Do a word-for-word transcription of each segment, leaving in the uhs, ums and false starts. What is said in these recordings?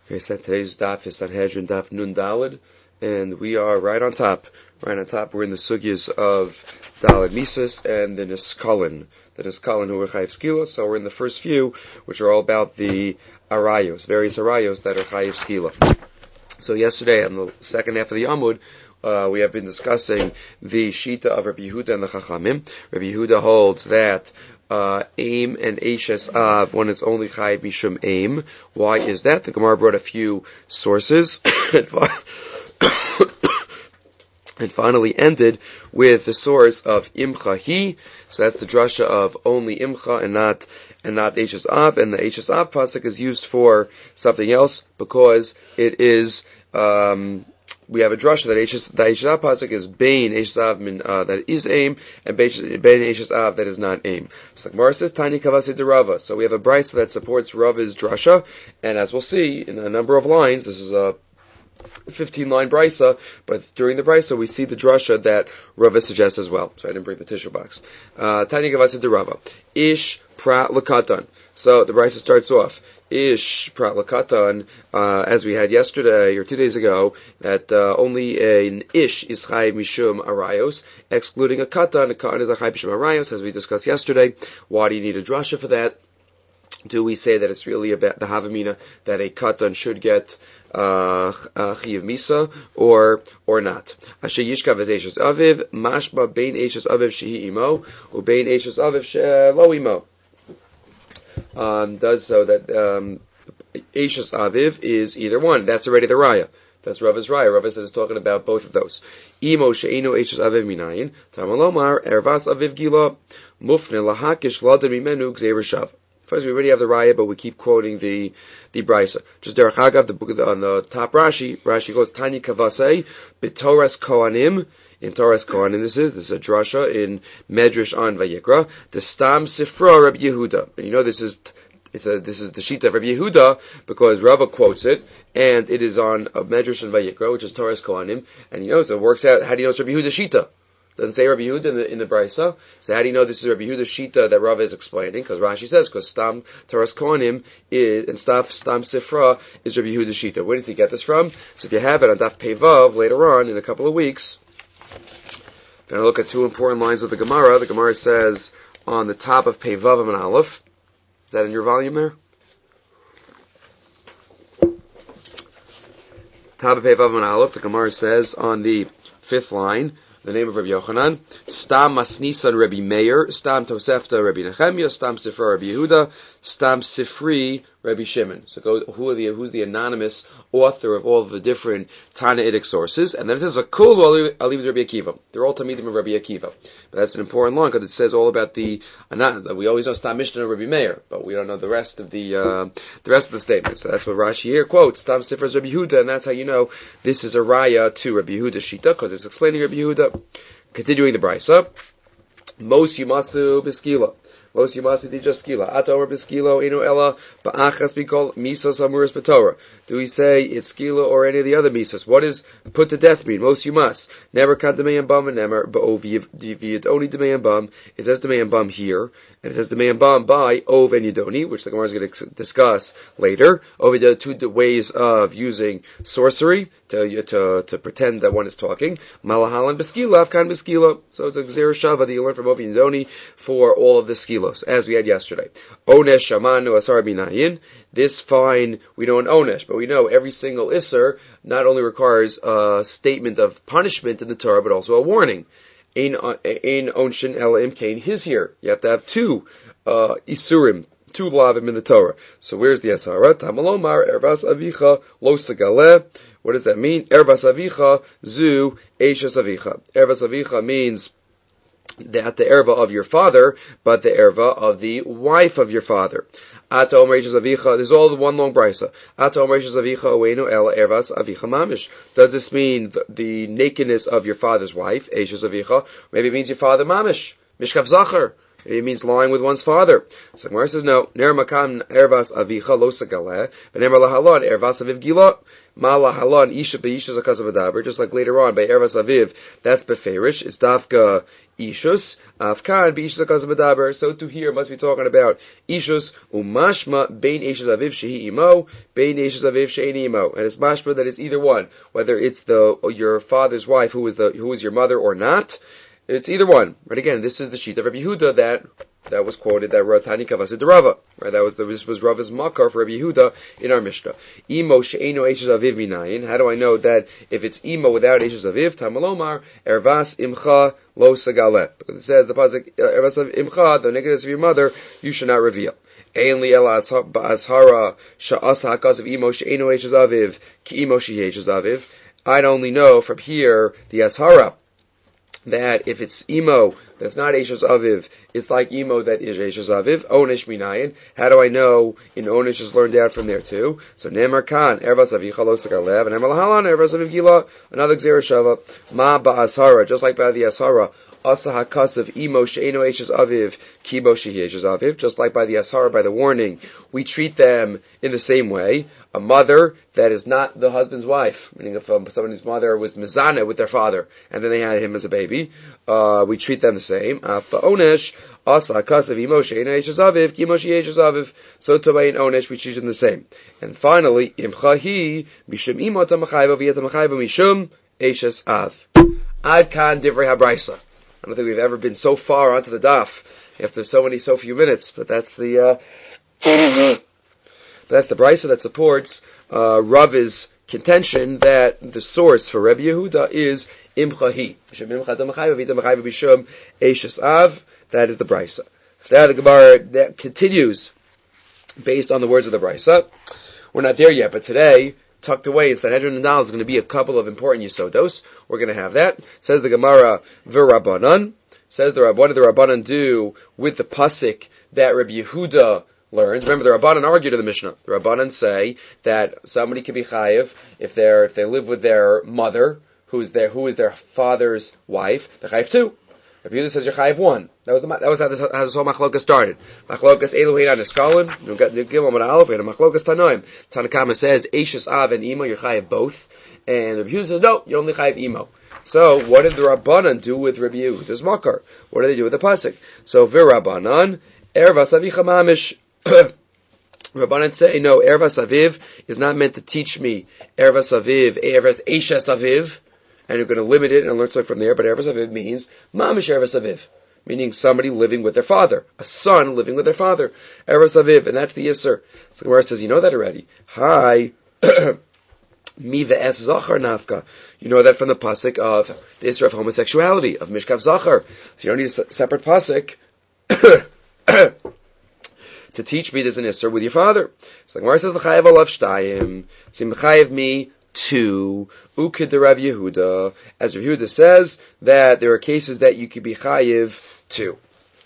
Okay, so today's daf is Sanhedrin daf Nun Daled, and we are right on top. Right on top, we're in the sugyas of Daled Mises and the Niskalin. The Niskalin who are Chayiv Skila, so we're in the first few, which are all about the Arayos, various Arayos that are Chayiv Skila. So yesterday, on the second half of the Amud, uh, we have been discussing the Shita of Rabbi Yehuda and the Chachamim. Rabbi Yehuda holds that Uh, aim and Eishes Av, one is only Chayiv Mishum Aim. Why is that? The Gemara brought a few sources, and, fi- and finally ended with the source of Imcha Hi. So that's the drasha of only Imcha and not and not Eishes Av. And the Eishes Av pasuk is used for something else because it is. Um, We have a drasha that Eishes, the Eishes Av pasuk is Bein Eishes Av min, uh, that is aim, and Bein Eishes Av that is not aim. So the Gemara says Tani Kavasi de Rava. So we have a brisa that supports Rava's drasha, and as we'll see in a number of lines, this is a fifteen line brisa, but during the brisa we see the drasha that Rava suggests as well. So I didn't bring the tissue box. Uh, Tani Kavasi de Rava. Ish pra lakatan. So the brisa starts off. Ish prat lakatan, uh, as we had yesterday or two days ago, that uh, only an ish is chayiv mishum arayos, excluding a katan. A katan is a chayiv mishum arayos, as we discussed yesterday. Why do you need a drasha for that? Do we say that it's really about the havamina that a katan should get uh, chayiv misa or or not? Asher yishkav es eishes aviv mashma bein eishes aviv shehi imo u bein eishes aviv shelo imo. Um, does so that um, Eishes Aviv is either one. That's already the Raya. That's Rava's Raya. Rava says it's talking about both of those. Imo she'enu Eishes Aviv minayin tamalomar ervas Aviv gila mufne lahakish laden mimenu gzeir shav. First, we already have the Raya, but we keep quoting the the Brisa. Just derech hagav, the book on the top Rashi. Rashi goes Tani Kavasei b'Toras Kohanim. In Torah's Kohanim, this is this is a drasha in Medrash on Vayikra. The Stam Sifra Rabbi Yehuda, and you know this is it's a this is the Shita of Rabbi Yehuda because Rava quotes it, and it is on a Medrash on Vayikra, which is Torah's Kohanim, and you know so it works out. How do you know it's Rabbi Yehuda Shita? Doesn't say Rabbi Yehuda in the in the Brisa. So how do you know this is Rabbi Yehuda Shita that Rava is explaining? Because Rashi says because Stam Torah's Kohanim is and Stam Stam Sifra is Rabbi Yehuda Shita. Where does he get this from? So if you have it on Daf Pevav later on in a couple of weeks. Going to look at two important lines of the Gemara. The Gemara says on the top of Pei Vav and Aleph. Is that in your volume there? Top of Pei Vav and Aleph. The Gemara says on the fifth line, the name of Rabbi Yochanan, Stam Masnisan Rabbi Meir, Stam Tosefta Rabbi Nechemia, Stam Sifra Rabbi Yehuda, Stam Sifri Rabbi Shimon. So go, who are the, who's the anonymous author of all of the different Tanaitic sources? And then it says, V'kul Aliv Rabbi Akiva. They're all Talmidim of Rabbi Akiva. But that's an important line because it says all about the, we always know Stam Mishnah of Rabbi Meir, but we don't know the rest of the, uh, the rest of the statements. So that's what Rashi here quotes, Stam Sifra Rabbi Yehuda, and that's how you know this is a raya to Rabbi Yehuda Shita, because it's explaining Rabbi Yehuda. Continuing the brisa, Mos Yumasu Beskila. Mos Yumasu Dija Skila. Atomar Beskilo Inu Ella Ba'achas Bikol Misos Amuris B'Torah. Do we say it's Skila or any of the other Misos? What does put to death mean? Mos Yumas. Never Kad Demeyan Bam and Nemer Ba'ov Yid Oni Demeyan Bam. It says Demeyan Bam here, and it says Demeyan Bam by Ov and Yidoni, which the Gemara is going to discuss later. Over the two ways of using sorcery to to to pretend that one is talking. Malahalan Beskila, Afkan Beskila. So it's a Gzeir Shava that you learn from Ov and Yidoni for all of the Skilos, as we had yesterday. Onesh Shamanu Asar Binayin. This fine, we know an Onesh, but we know every single Isser not only requires a statement of punishment in the Torah, but also a warning. Ein Onshin Ela Imkain, his here. You have to have two uh, Isurim, two Lavim in the Torah. So where's the Ashara? Tamalomar, Ervas Avicha, Lo Sagaleh. What does that mean? Ervas Avicha, Zu, Eishes Avicha. Ervas Avicha means that the erva of your father, but the erva of the wife of your father. Ata Omer Eishes Avicha, this is all the one long brisa. Ata Omer Eishes Avicha, Oenu Ela Ervas Avicha Mamish. Does this mean the, the nakedness of your father's wife, Eishes Avicha? Maybe it means your father Mamish, Mishkav Zachar. It means lying with one's father. So Gemara says no. Ner makam ervas avicha lo sagaleh, v'nemer lahalon ervas aviv gila. Ma lahalon isha beishas akasav adaber. Just like later on by ervas aviv, that's beferish. It's dafka ishus afkan beishas akasav adaber. So to here must be talking about ishus umashma bein ishas aviv shehi imo bein ishas aviv sheini imo, and it's mashma that it's either one, whether it's the your father's wife who is the who is your mother or not. It's either one. Right, again, this is the sheet of Rabbi Yehuda that that was quoted that Ratani Kavasid Rava. Right, that was the, this was Rava's makar for Rabbi Yehuda in our Mishnah. Imo she'eno eishes aviv minayin. How do I know that if it's imo without eishes aviv? Tamalomar ervas imcha lo sagale. Because it says the pasuk ervas imcha, the negatives of your mother, you should not reveal. Ein li el azhara sha'asa hakas of imo she'eno eishes aviv ki imo she'eishes aviv. I'd only know from here the azhara that if it's imo that's not Eishes Aviv, it's like imo that is Eishes Aviv. Onish minayin. How do I know in Onish is learned out from there too? So Nemar Khan, Ervas Avicha lo sagalev, and Nemar Lahalan, Ervas Aviv Gila, another Gzera Shava, Ma ba'ashara, just like by the Ashara, Asa hakasav imo she'eno Eishes Aviv, kibo shehi Eishes Aviv, just like by the Ashara, by the warning, we treat them in the same way. A mother that is not the husband's wife, meaning if um, somebody's mother was mizana with their father, and then they had him as a baby, uh, we treat them the same. Fa'onesh, asa kasav imo she'eno eishes aviv, kimo she'eishes aviv. So to by an onesh, we treat them the same. And finally, imchahi, mishum imo tamachayva, v'yeta machayva mishum eishes av. Ad kan divrei habraisa. I don't think we've ever been so far onto the daf after so many, so few minutes, but that's the, uh, that's the brisa that supports uh, Rava's contention that the source for Rabbi Yehuda is imchahi. That is the brisa. So now the Gemara that continues based on the words of the brisa. We're not there yet, but today, tucked away in Sanhedrin and Dal is going to be a couple of important yisodos. We're going to have that. Says the Gemara, v'Rabbanan. Says the Rabbanan, what did the Rabbanan do with the pasuk that Rabbi Yehuda learns? Remember, the Rabbanan argue to the Mishnah. The Rabbanan say that somebody can be chayiv if they're if they live with their mother, who's their who is their father's wife. They're chayiv two. Rabbi Yehuda says you're chayiv one. That was the, that was how this, how this whole machlokas started. Machlokas Elohim and Eskalin. We got the Gimel and Aleph. We had a machlokas Tanoim. Tanakama says Eishes Av and Imo you're chayiv both, and Rabbi Yehuda says no, you're only chayiv Imo. So what did the Rabbanan do with Rabbi Yehuda's makar? What did they do with the pasuk? So v'Rabbanan ervas avicha mamish. Rabbanan say, no, Ervas Aviv is not meant to teach me Ervas Aviv, Ervas Eishes Aviv, and you're going to limit it and learn something from there, but Ervas Aviv means Mamish Ervas Aviv, meaning somebody living with their father, a son living with their father, Ervas Aviv, and that's the Yisr. So the Gemara says, you know that already. Hi, Mi ve'es Zachar nafka. You know that from the pasuk of the Yisr of homosexuality, of Mishkav Zachar. So you don't need a separate pasuk to teach me there's an Isser with your father. So the Gemara says, L'chayev alav shtayim, so L'chayev me two, ukid the Rav Yehuda, as Rav Yehuda says, that there are cases that you could be chayev two.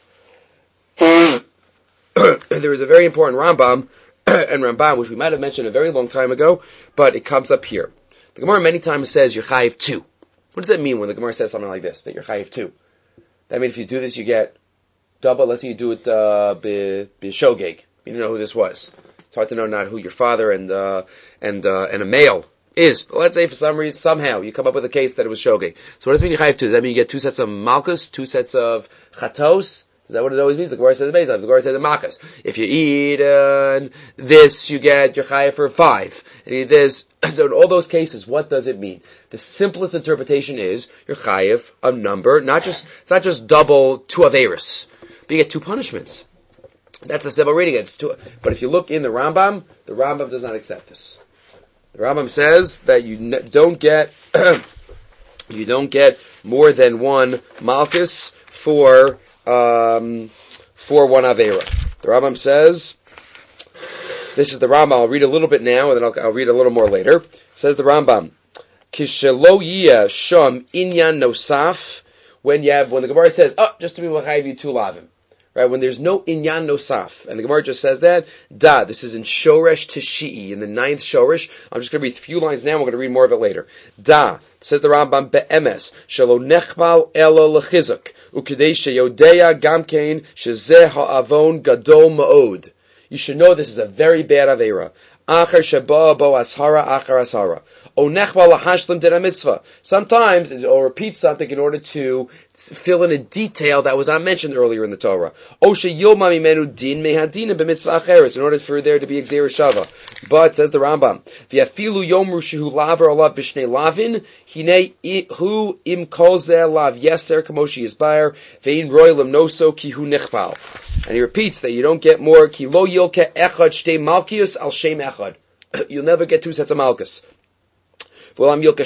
There is a very important Rambam, and Rambam, which we might have mentioned a very long time ago, but it comes up here. The Gemara many times says you're chayev two. What does that mean when the Gemara says something like this, that you're chayev two? That means if you do this, you get double. Let's say you do it uh, b'shogeg. You don't know who this was. It's hard to know not who your father and uh, and uh, and a male is. But let's say for some reason, somehow, you come up with a case that it was shogeg. So what does it mean you chayiv two? Does that mean you get two sets of malchus, two sets of chatos? Is that what it always means? The Gemara says it many times. The Gemara says it malchus. If you eat uh, this, you get your chayiv for five. And you eat this. So in all those cases, what does it mean? The simplest interpretation is you're chayiv a number, not just it's not just double two averis. But you get two punishments. That's the simple reading. It's two. But if you look in the Rambam, the Rambam does not accept this. The Rambam says that you n- don't get you don't get more than one malchus for um, for one avera. The Rambam says this is the Rambam. I'll read a little bit now, and then I'll, I'll read a little more later. It says the Rambam, Kishelo yiyah sham inyan nosaf. When you have when the Gemara says, oh, just to be machayiv you two lavim. Right, when there's no inyan nosaf, and the Gemara just says that, da, this is in Shoresh Tishi'i, in the ninth Shoresh. I'm just going to read a few lines now, we're going to read more of it later. Da, says the Rambam, be'emes, shelo nechmal elo lechizuk. Ukidesha Yodeya Gamkein Shezeh Ha'avon Gadol Ma'od. You should know this is a very bad Aveira. Achar Sheba Bo Ashara Achar Ashara. Sometimes it will repeat something in order to fill in a detail that was not mentioned earlier in the Torah. In order for there to be Gzeira Shava. But, says the Rambam, and he repeats that you don't get more. You'll never get two sets of Malchus. Only on two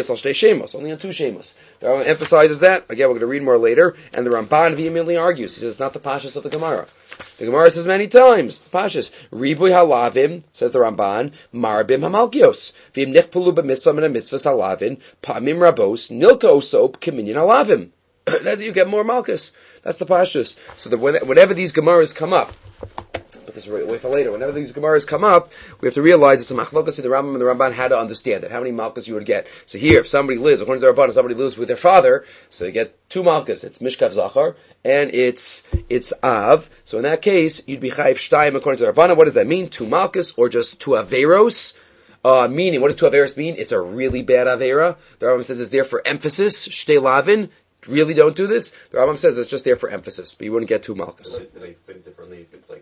shemos. The Rambam emphasizes that. Again, we're going to read more later. And the Ramban vehemently argues. He says it's not the Pashas of the Gemara. The Gemara says many times, the Pashas, Ribuy halavim, says the Ramban, Marbim hamalkios. V'im nichpulu b'mitzvah min ha-mitzvahs halavim, pa'amim rabos, nilka osop k'minyan halavim. That's you get more Malchus. That's the Pashas. So that whenever these Gemaras come up, but this is wait for later. Whenever these Gemaras come up, we have to realize it's a machlokas to the Rambam and the Ramban how to understand it. How many malchus you would get. So here, if somebody lives, according to the Ramban, somebody lives with their father, so you get two malchus. It's Mishkav Zachar, and it's, it's Av. So in that case, you'd be Chayiv Shtayim according to the Ramban. What does that mean? Two malchus, or just two Averos? Uh, meaning, what does two Averos mean? It's a really bad Avera. The Rambam says it's there for emphasis. Shtei Lavin. Really don't do this. The Rambam says that's just there for emphasis, but you wouldn't get two malchus. Do they think differently if it's like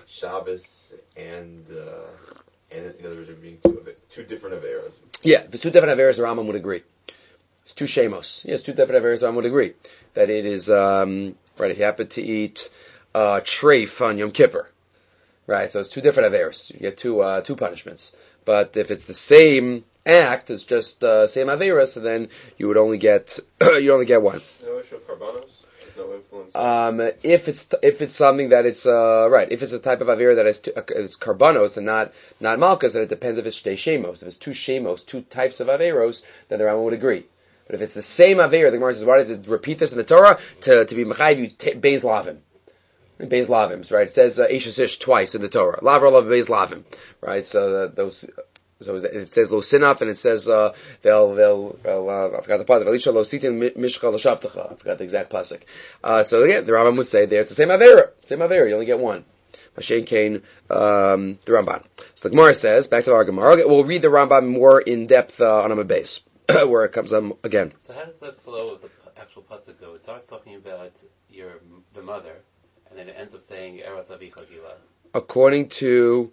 Shabbos and uh, and in other words, there being two, two different averas? Yeah, if it's two different averas, the Rambam would agree. It's two shemos. Yes, two different averas, the Rambam would agree that it is um, right. If you happen to eat uh, treif on Yom Kippur, right? So it's two different averas. You get two uh, two punishments. But if it's the same act, it's just uh, same avera, so then you would only get you only get one. No issue of karbanos? No influence? Um, if it's if it's something that it's uh, right, if it's a type of avera that is t- uh, it's karbanos and not not malchus, then it depends if it's shtei shemos. If it's two shemos, two types of averos, then the Rambam would agree. But if it's the same avera, the Gemara says, why does it repeat this in the Torah to to be mechayiv you t- beis lavim? Beis lavim, right? It says uh, Eishes Ish twice in the Torah. Lavra lav beis lavim, right? So uh, those. So it says lo sinaf, and it says uh, they'll they'll uh, I forgot the pasuk. Elisha lo sitin mishcha lo shavtecha. I forgot the exact pasuk. Uh, so again, the Rambam would say there it's the same avera, same avera. You only get one. Mashen Kain, um, the Ramban. So the Gemara says back to our Gemara. We'll read the Rambam more in depth uh, on a base where it comes um, again. So how does the flow of the actual pasuk go? It starts talking about your the mother, and then it ends up saying Eras Avicha Gila. According to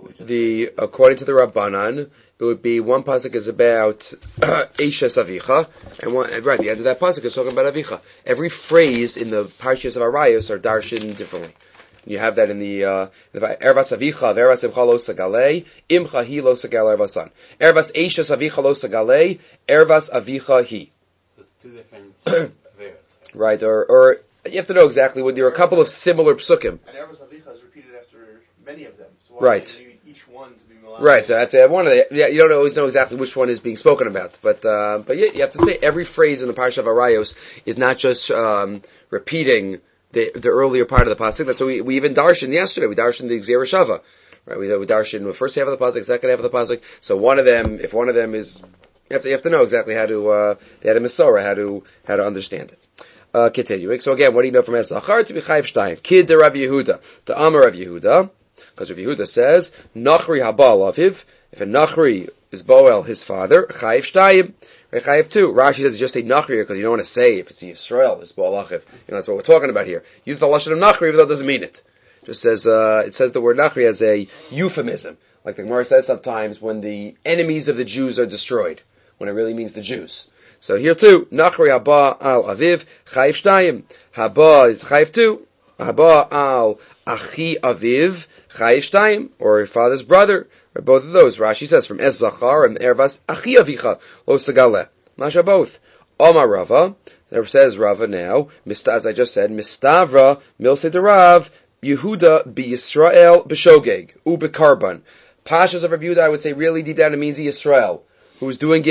The according to the Rabbanan, it would be one pasuk is about Eishes Avicha, and one right the end of that pasuk is talking about Avicha. Every phrase in the parshas of Arayos are darshan differently. You have that in the uh, Ervas Avicha, Ervas Imcha Lo Sagalei, Imcha Hi Lo Sagal Ervasan. Ervas Eishes Avicha Lo Sagalei, Ervas Avicha Hi. So it's two different averas. Right, or or you have to know exactly when there are a couple of similar psukim. And Ervas Avicha is repeated after many of them. So why right. do you need each one to be Milan? Right, so that's uh, one of the, yeah, you don't always know exactly which one is being spoken about, but, uh, but yeah, you have to say every phrase in the Parsha of Arayos is not just, um, repeating the, the earlier part of the pasuk. That's so we, we even darshan yesterday, we darshan the Gzeira Shava, right, we, we darshan the first half of the pasuk, the second half of the pasuk, so one of them, if one of them is, you have to, you have to know exactly how to, uh, they had a Masorah, how to, how to understand it. Uh, continuing. So again, what do you know from Esachar? To be Chayiv Shtayim. Kid de Rav Yehuda. The Amar Rav Yehuda. Because Rav Yehuda says, Nachri Habal Aviv. If a Nachri is Boel, his father, Chayiv Shtayim. Chayiv two. Rashi says just say Nachri because you don't want to say if it's in Yisrael, it's Boel Achiv. You know, that's what we're talking about here. Use the Lashon of Nachri even though it doesn't mean it. Just says, uh, it says the word Nachri as a euphemism. Like the Gemara says sometimes when the enemies of the Jews are destroyed. When it really means the Jews. So here too, Nachri Haba al Aviv, Chayiv Shtayim. Haba is Chayiv two. Haba al Achi Aviv, Chayiv Shtayim, or your father's brother, or both of those. Rashi says from Es Zachar and Ervas Achi Avicha, Lo Sagale. Masha both. Omar Rava, there says Rava now, as I just said, Mistavra, Milse Derav, Yehuda be Yisrael b'shogeg, u b'karban. Pashas of Rabbi Yehuda, I would say really deep down it means Yisrael, who's doing it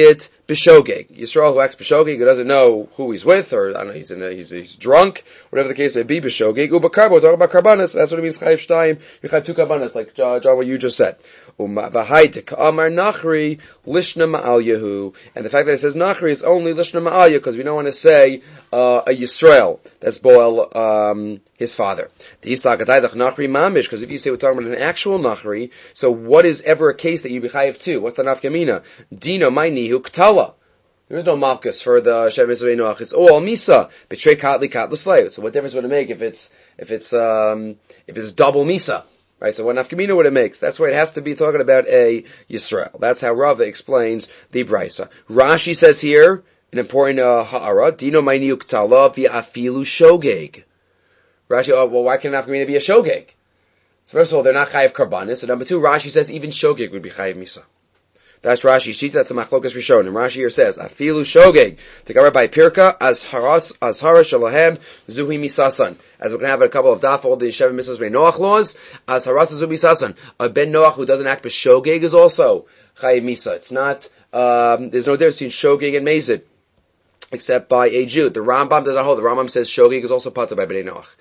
b'shogeg. Yisrael who acts b'shogeg, who doesn't know who he's with, or I don't know, he's in a, he's, he's drunk, whatever the case may be, b'shogeg. U'b'karbo, we're talking about karbanas. That's what it means. Chayiv shtayim. You have two karbanas, like John, John, what you just said. V'hayte ka'amar nachri lishna ma'al yehu. And the fact that it says nachri is only lishna ma'al yehu because we don't want to say uh, a Yisrael. That's Boel, um, his father. Because if you say we're talking about an actual nachri, so what is ever a case that you be chayiv to? What's the nafkamina? Dino ma'nihu ktala. There is no malchus for the Shem Yisrael Noach. It's all misa. Betray katli katla slave. So what difference would it make if it's if it's um, if it's double misa? Right, so what nafkamina would it make? That's why it has to be talking about a Yisrael. That's how Rava explains the Brisa. Rashi says here, an important uh, ha'ara, dino ma'nihu ktala v'afilu shogeg. Rashi, oh, well, why can't nafkamina be a shogeg? So first of all, they're not chayiv karbanis. So number two, Rashi says even shogeg would be chayiv misa. That's Rashi's sheet. That's a machlokas rishon. And Rashi here says, afilu shogeg, together by pirka, as haras, as hara shalahem, zuhi misasan. As we're going to have a couple of daf, all the Sheva Misas Ben Noach laws, as haras zuhi misasan. A Ben Noach who doesn't act b'shogeg is also chayiv misa. It's not, um, there's no difference between shogeg and mezid, except by a Jew. The Rambam does not hold. The Rambam says shogeg is also pater by Ben Noach.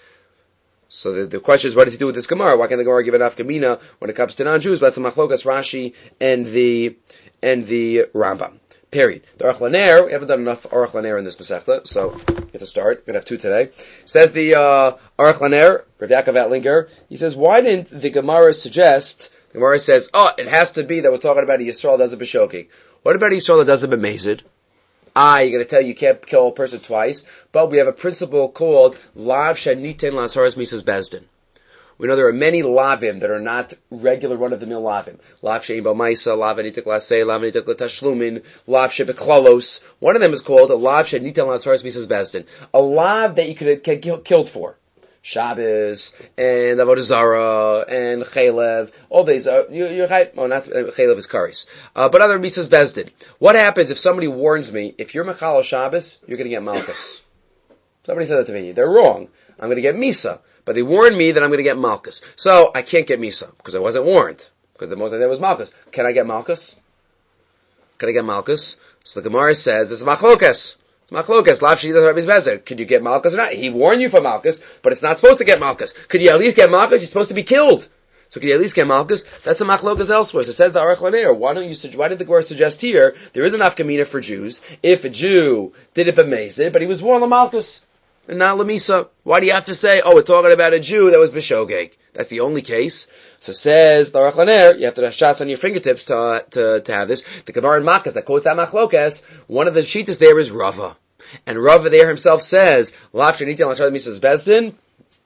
So the, the question is, what does he do with this Gemara? Why can't the Gemara give an afkamina when it comes to non-Jews? But that's the machlokas Rashi and the and the Rambam. Period. The Aruch LaNer, we haven't done enough Aruch LaNer in this Masechta, so we have to start. We're going to have two today. Says the uh, Aruch LaNer, Rav Yaakov Atlinger, he says, why didn't the Gemara suggest, the Gemara says, oh, it has to be that we're talking about a Yisrael that does a b'shogeg. What about a Yisrael that does a b'mezid? Ah, you're going to tell you you can't kill a person twice, but we have a principle called Lav Shaniten Lasaras Misas Bezdin. We know there are many lavim that are not regular run-of-the-mill lavim. Lav She'im B'maisa, Lav Anitik Lasei, Lav Anitik L'Tashlumin, Lav She'Beklalos. One of them is called a Lav Shaniten Lasaras Misas Bezdin. A lav that you could get killed for. Shabbos, and Avodah Zarah, and Chalev, all these are, you, you're right, oh, not, uh, Chalev is Karis. Uh, but other Misas Bezdin. What happens if somebody warns me, if you're Mechal Shabbos, you're gonna get Malchus? Somebody said that to me. They're wrong. I'm gonna get Misa. But they warned me that I'm gonna get Malchus. So, I can't get Misa, because I wasn't warned. Because the most I did was Malchus. Can I get Malchus? Can I get Malchus? So the Gemara says, this is Machlokas. It's machlokas. Lav sheidas Rabbi's bezer. Could you get malchus or not? He warned you for malchus, but it's not supposed to get malchus. Could you at least get malchus? You're supposed to be killed. So could you at least get malchus? That's a machlokas elsewhere. So it says the Aruch LaNer. Why don't you? Why did the Gemara suggest here there is an afkamina for Jews if a Jew did it b'mezid, but he was warned the malchus and not lamisa? Why do you have to say, oh, we're talking about a Jew that was b'shogeg? That's the only case. So says the Aruch LaNer, you have to have shots on your fingertips to, uh, to, to have this. The Gemara in Makkos that quotes that machlokas, one of the shitas there is Rava. And Rava there himself says, Lav Shenitin Lashad Misas Bezdin,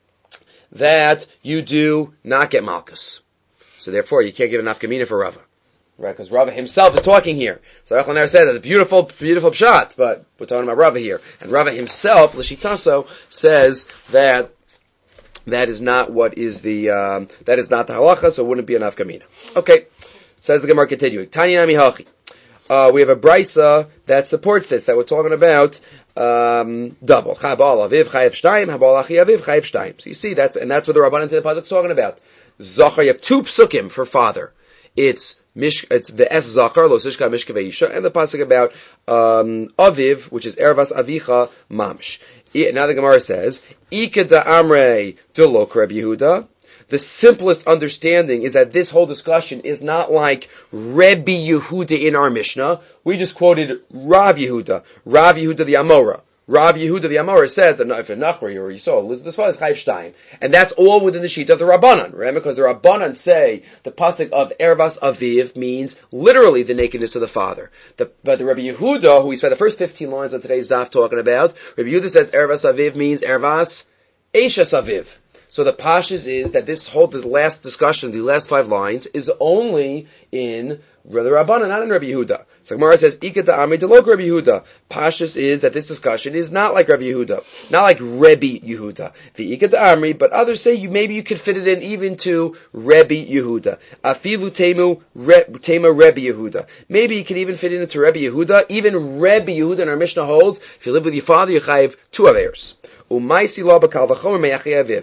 that you do not get malchus. So therefore, you can't give an afkamina for Rava. Right, because Rava himself is talking here. So Aruch LaNer said, that's a beautiful, beautiful shot, but we're talking about Rava here. And Rava himself, L'shitaso, says that that is not what is the, um, that is not the halacha, so it wouldn't be an afkamina. Okay. Says the Gemara continuing. Tani Nami Hachi. Uh, we have a brisa that supports this, that we're talking about, um, double. Chabal aviv chayev shtayim, habal achi aviv chayev shtayim. So you see, that's, and that's what the Rabbanan in the pasuk is talking about. Zachar, you have two psukim for father. It's mish, it's the es zachar, lo sishka mishka veisha, and the pasuk about, um, aviv, which is ervas avicha mamsh. Now the Gemara says, Ika da amrei de lo Reb Yehuda. The simplest understanding is that this whole discussion is not like Rebbe Yehuda in our Mishnah. We just quoted Rav Yehuda, Rav Yehuda the Amora. Rav Yehuda the Amora says that if a Nachri or Yisrael, this one is Chayiv Shtayim. And that's all within the sheet of the Rabbanan, right? Because the Rabbanan say the pasuk of Ervas Aviv means literally the nakedness of the father. The, but the Rebbe Yehuda, who we spent the first fifteen lines on today's daf talking about, Rebbe Yehuda says Ervas Aviv means Ervas Eishes Aviv. So the pashas is that this whole, the last discussion, the last five lines, is only in the Rabbanan, not in Rabbi Yehuda. So Gemara says, Ika da Amri delok Rabbi Yehuda. Pashas is that this discussion is not like Rabbi Yehuda, not like Rebbe Yehuda. The Ika da Amri, but others say you maybe you could fit it in even to Rebbe Yehuda. Afilu temu tema Rebbe Yehuda. Maybe you can even fit it into Rebbe Yehuda. Even Rebbe Yehuda in our Mishnah holds, if you live with your father, you chayiv two avers. Umaisi la b'kal v'chomer me'achi aviv.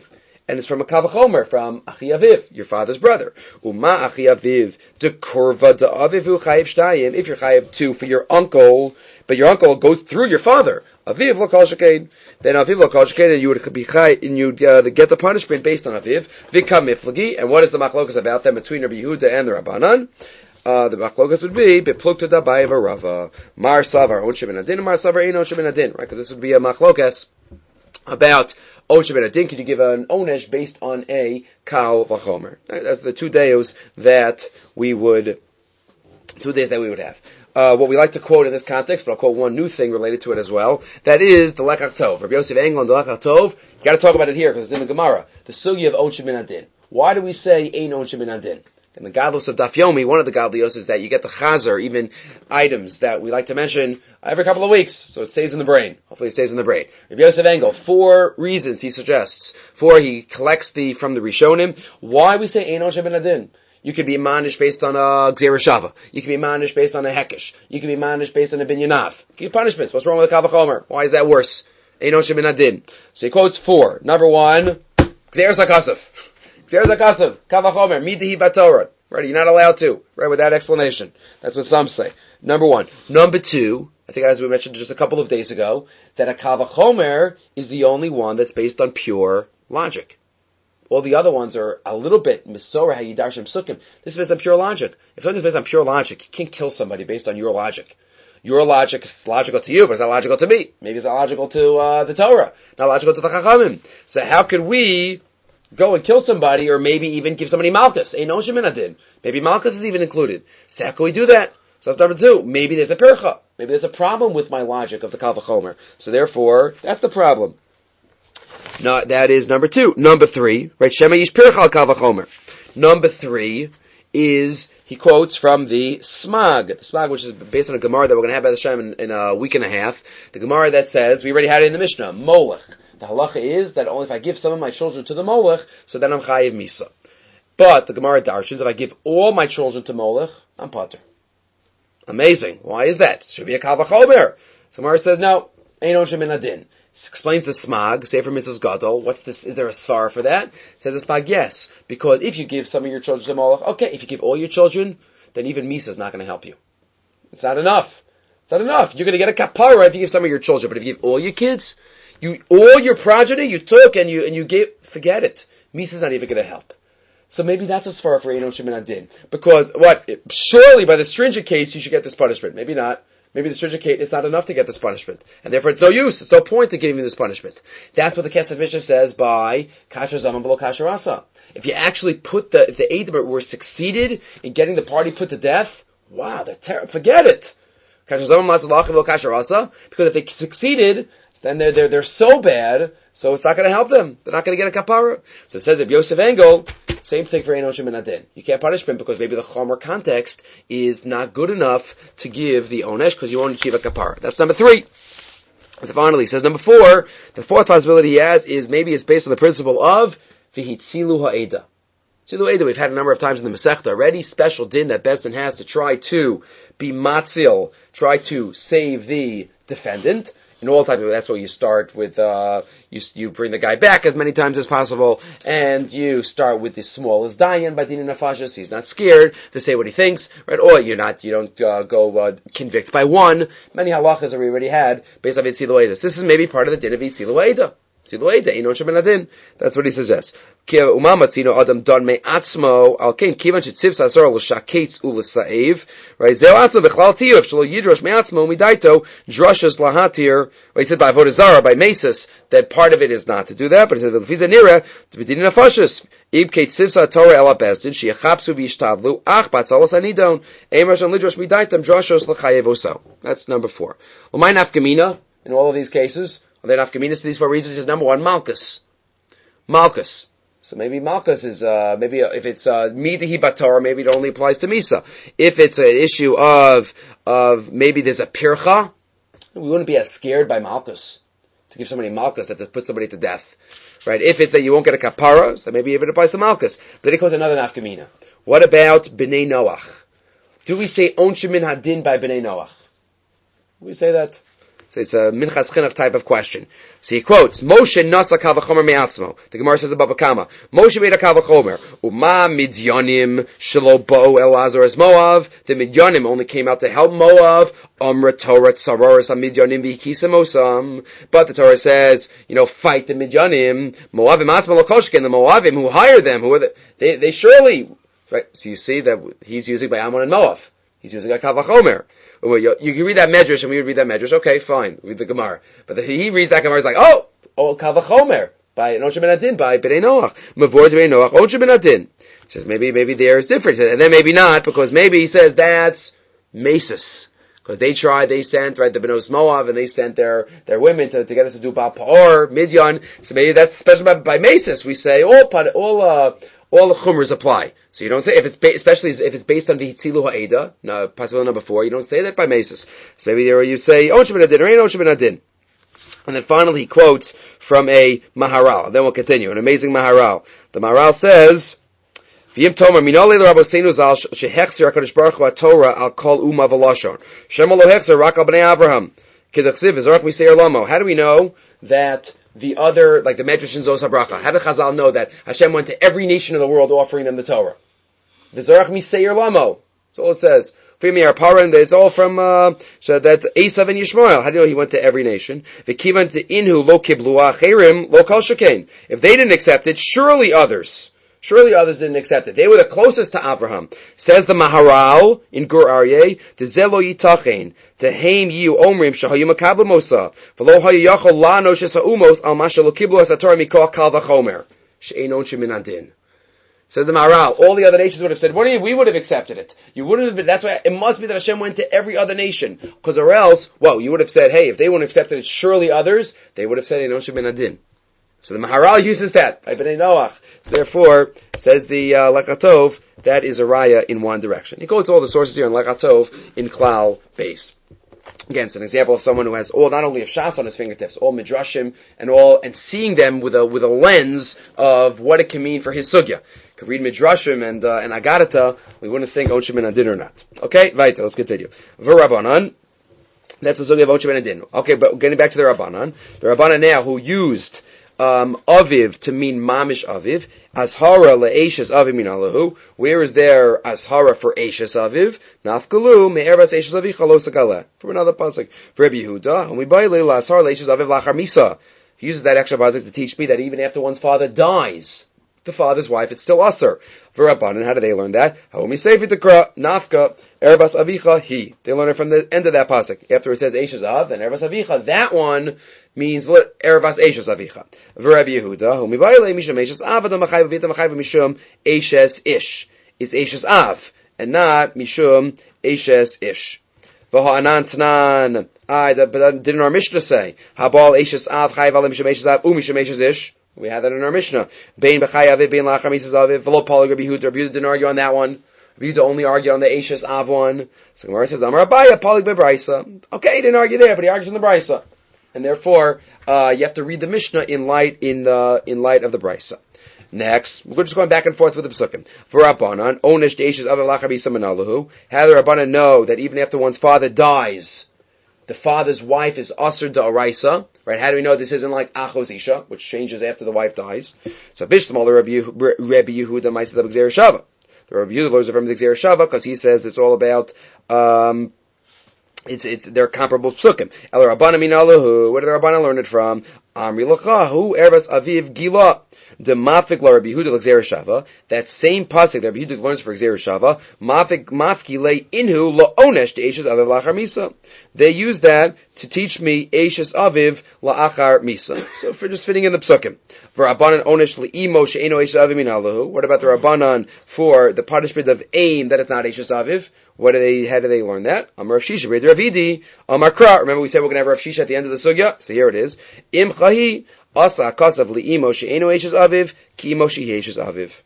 and it's from a kavachomer, from Achi Aviv, your father's brother. Uma Achi Aviv, de kurva de Aviv chayiv shtayim, if you're chayiv two for your uncle, but your uncle goes through your father, Aviv lo kol shekain, then Aviv lo kol shekain, and you would be chayiv, and you'd uh, get the punishment based on Aviv, vikam miflagi, and what is the machlokas about them between Rabbi Yehuda and the Rabbanan? Uh, the machlokas would be beplukta dabai v'rava, mar savar onshe ben adin, mar savar ein onshe ben adin, right? Because this would be a machlokas about onshe ben adin. Could you give an onesh based on a kal v'chomer? Right? That's the two days that we would, two days that we would have. Uh, what we like to quote in this context, but I'll quote one new thing related to it as well. That is the Lekach Tov. Rabbi Yosef Engel, the Lekach Tov. You got to talk about it here because it's in the Gemara. The sugi of onshe ben adin. Why do we say ein onshe ben adin? In the Gadlus of Daf Yomi, one of the Gadlios is that you get the chazer, even items that we like to mention every couple of weeks, so it stays in the brain. Hopefully it stays in the brain. Rabbi Yosef Engel, four reasons he suggests. Four, he collects the from the Rishonim. Why we say ein onshe ben adin? You could be manish based on a Gzera Shava. You can be manish based on a Hekesh. You can be manish based on a Binyanav. Give punishments. What's wrong with a Kavachomer? Why is that worse? Ein onshe ben adin. So he quotes four. Number one, Gzera Sakasov. Gzera Sakasov. Kavachomer. Midihi Batorah. Right? You're not allowed to. Right? Without explanation. That's what some say. Number one. Number two, I think as we mentioned just a couple of days ago, that a Kavachomer is the only one that's based on pure logic. All the other ones are a little bit Misorah Hayidarshim Sukkim. This is based on pure logic. If something's based on pure logic, you can't kill somebody based on your logic. Your logic is logical to you, but it's not logical to me. Maybe it's not logical to uh, the Torah, not logical to the Chachamim. So how can we go and kill somebody, or maybe even give somebody Malchus? Ein onshe ben adin. Maybe Malchus is even included. So how can we do that? So that's number two. Maybe there's a pircha. Maybe there's a problem with my logic of the Kal V'chomer. So therefore, that's the problem. No, that is number two. Number three, right? Shema yish pirchal kal v'chomer. Number three is, he quotes from the Smag. The Smag, which is based on a Gemara that we're going to have at the Shem in, in a week and a half. The Gemara that says, we already had it in the Mishnah, Molech. The halacha is that only if I give some of my children to the Molech, so then I'm chayiv misa. But the Gemara darshans, if I give all my children to Molech, I'm pater. Amazing. Why is that? It should be a kal v'chomer. So Gemara says, no, ein onshe ben adin. Explains the Smag, say for Missus Gadol, what's this, is there a svara for that? Says the Smag, yes, because if you give some of your children to Molech, okay, if you give all your children, then even Misa is not going to help you. It's not enough. It's not enough. You're going to get a kapara if you give some of your children, but if you give all your kids, you, all your progeny you took and you, and you gave, forget it. Misa is not even going to help. So maybe that's a svara for ein onshe ben adin. Because, what, surely by the stringent case you should get this punishment. Maybe not. Maybe the stringent case, it's not enough to get this punishment. And therefore it's no use. It's no point to giving this punishment. That's what the Kesef Mishnah says by Kasher Zaman Below Kasher Asa. If you actually put the, if the Eidim were succeeded in getting the party put to death, wow, they're terrible. Forget it. Kasher Zaman Below Kasher Asa. Because if they succeeded, then they're, they're, they're so bad, so it's not going to help them. They're not going to get a kapara. So it says that Yosef Engel, same thing for ein onshe ben adin. You can't punish him because maybe the chomer context is not good enough to give the onesh because you won't achieve a kapara. That's number three. And finally, he says number four, the fourth possibility he has is maybe it's based on the principle of v'hitzilu ha'eda. Tzilu ha'eda, we've had a number of times in the Masechta already, special din that Beis Din has to try to be matzil, try to save the defendant. In all types of, that's where you start with, uh, you, you bring the guy back as many times as possible, and you start with the smallest dayan by Dinin Nafashis. He's not scared to say what he thinks, right? Or you're not, you don't, uh, go, uh, convict by one. Many halachas that we already had based on Yitzilu Eidah. This is maybe part of the din of Yitzilu Eidah. Yitzilu Eidah, ein onshe ben adin. That's what he suggests. Umamatzino adam don me atzmo, al kein kivan shetzivs asor l'shaketz u'l'sa'ev, right? Zeo atzmo b'chlal tiyuv, shelo yidrosh me atzmo u'midaito, drashas lahatir, right? He said by Avodah Zarah, by Mesis, that part of it is not to do that, but he said, v'lefiza nira, to be dinin afashis, ib ketzivsa torah ela bezdin, sheyachapsu v'yishtadlu, ach batzalas anidon, eimrash an lidrosh midaitam, drashas l'chayev oso. That's number four. L'may nafkamina, in all of these cases, are there nafkaminas to these four reasons? Is number one, Malchus. Malchus. So maybe Malchus is, uh, maybe if it's, uh, Midahi Batar, maybe it only applies to Misa. If it's an issue of, of, maybe there's a Pircha, we wouldn't be as scared by Malchus, to give somebody Malchus that to put somebody to death. Right? If it's that you won't get a Kapara, so maybe if it applies to Malchus. But then it goes another nafkamina. What about B'nai Noach? Do we say Onshe min Hadin by B'nai Noach? Do we say that? So it's a minchas chinuch type of question. So he quotes, Moshe nasa kal v'chomer me'atzmo. The Gemara says above Kama. Moshe made a kal v'chomer. Uma midyanim shelo bo'u el Lazar es Moav. The midyanim only came out to help Moav. Amra Torah tzaroras ha-midyanim v'hikisem osam. But the Torah says, you know, fight the midyanim. Moavim atzmo l'koshken. The Moavim who hire them, who are the, they, they surely, right? So you see that he's using by Ammon and Moav. He's using a kal v'chomer. You, you can read that medrash, and we would read that medrash. Okay, fine, read the Gemara. But the, he reads that Gemara, he's like, oh, oh, kal v'chomer by Noshe ben Adin by Bnei Noach, Mavor Bnei Noach, Noshe ben Adin. He says maybe maybe there is difference, and then maybe not, because maybe he says that's Mesis, because they tried, they sent right the Benos Moav, and they sent their their women to, to get us to do Baal Pa'or, Midyan. So maybe that's special by, by Mesis. We say all all uh. All the chumras apply. So you don't say, if it's ba- especially if it's based on the Hitzilu Ha'eda, no, possible number four, you don't say that by Mesis. So maybe there you say, Onshe ben Adin, or ain't Onshe ben Adin. And then finally he quotes from a Maharal. Then we'll continue. An amazing Maharal. The Maharal says, V'yim tomer, minolei l'raboseinu zal, shehechzir HaKadosh Baruch Hu HaTorah al kol umma v'lashon. Shema lo hechzir rak al b'nei Avraham. Kedachsiv, v'zorach miseir lomo. How do we know that the other, like the Medrash in Zos HaBracha, how did Chazal know that Hashem went to every nation in the world offering them the Torah? V'zorach miseir lamo. That's all it says. It's all from uh, so that Esav and Yishmael. How do you know he went to every nation? V'kivan to inhu lo kiblu acherim lo kol shekain. If they didn't accept it, surely others. Surely others didn't accept it. They were the closest to Avraham. Says the Maharal in Gur Aryeh, the Zelo Yitachein, the Haim Yiu Omrim Shahayu Makabel Mosa, V'lo Hayu Yachol La Noshes HaUmos Al Masha Lo Kiblu Es HaTorah Mikoach Kal V'chomer. She'ein Onshim Min Adin. Said the Maharal, all the other nations would have said, what do you, we would have accepted it. You wouldn't have been, that's why it must be that Hashem went to every other nation. Because or else, well, you would have said, hey, if they wouldn't have accepted it, surely others, they would have said, Ein Onshim Min Adin. So the Maharal uses that by Bnei Noach. So therefore, says the uh, Lekatov, that is a raya in one direction. He goes to all the sources here in Lekatov in Klal base. Again, it's an example of someone who has all, not only of Shas on his fingertips, all Midrashim and all, and seeing them with a with a lens of what it can mean for his sugya. Could read Midrashim and uh, and Agarata, we wouldn't think Onshe ben Adin or not. Okay, right. Let's continue. V'Rabbanan. That's the sugya of Onshe ben Adin. Okay, but getting back to the Rabbanan, the Rabbanan now who used Um, aviv to mean mamish aviv, ashara le'eshes aviv min alahu. Where is there ashara for eshes aviv? Nafkalu me'erbas eshes aviv chalos agaleh. From another pasuk, for Rabbi Yehuda, and we buy leila ashara le'eshes aviv lachar misa. He uses that extra pasuk to teach me that even after one's father dies, the father's wife, it's still usher. For Rabbanan, how do they learn that? Haomi seifit tekra nafka erbas avicha he. They learn it from the end of that pasuk. After it says eshes av, then erbas avicha. That one means ervas eshes avicha. V'Rabbi Yehuda, who mivayle mishum eshes av, adom machayv v'ita machayv mishum eshes ish. It's eshes av, and not mishum eshes ish. V'ha'anan tanan. I, but didn't our Mishnah say habal eshes av chayv alim mishum eshes av u mishum eshes ish? We had that in our Mishnah. Bein b'chayav bein lachar misas aviv v'lo polig Rabbi Yehuda. Rabbi Yehuda didn't argue on that one. Rabbi Yehuda only argued on the eshes av one. So Gemara says Amar Abaya polig be'braisa. Okay, he didn't argue there, but he argues on the braisa. And therefore, uh, you have to read the Mishnah in light in the in light of the Brisa. Next, we're just going back and forth with the Pesukim. For Rabbanan, Onish Deishes Aviv Lachar Bisa Manalahu. How do the Rabbanan know that even after one's father dies, the father's wife is Asr Da'araisa? Right? How do we know this isn't like Achos Isha, which changes after the wife dies? So Bishtamal Rabbi Yehuda Ma'aseh B'Gzeir Shava. The Rabbi Yehuda learns from the Gzeir Shava because he says it's all about um, It's it's they're comparable psukim. El Rabbanan minalahu. Where did the Rabbanan learn it from? Amri lachahu erbas aviv gila. The mafik la Rabbi Yehuda l'gzeir shava. That same pasuk that Rabbi Yehuda learns for gzeir shava. Mafik mafki le inhu lo onesh de eshes aviv lachar misa. They use that to teach me eshes aviv la'achar misa. So for just fitting in the psukim. For Rabbanan onesh le'imo she'eno eshes aviv minalahu. What about the Rabbanan for the punishment of aim that it's not eshes aviv? What do they? How do they learn that? Amar Rav Shisha, Rav Ravidi, Amar Kra. Remember, we said we're going to have Rav Shisha at the end of the sugya. So here it is. Im chahi asa kasav liimo she'enu eshes aviv ki imo she'eshes aviv.